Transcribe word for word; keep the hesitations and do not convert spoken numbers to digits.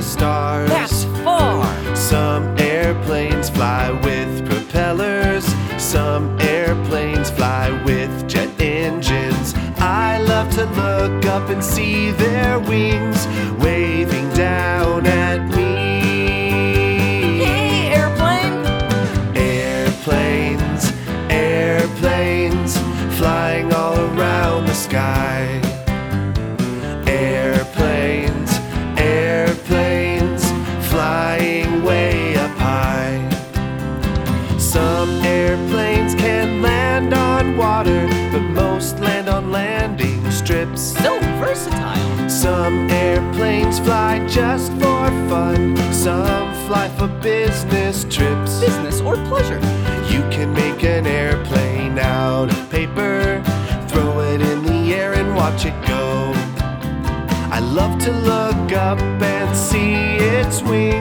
stars. That's far. Some airplanes fly with propellers. Some airplanes fly with jet engines. I love to look up and see their wings waving down at me. Hey, airplane! Airplanes, airplanes, flying all around the sky. Airplanes, airplanes, flying way up high. Some airplanes can land on water, but most land on landing strips. So versatile. Some airplanes fly just for fun. Some fly for business trips. Business or pleasure. You can make an airplane out of paper, throw it in the air and watch it go. I love to look up and see its wings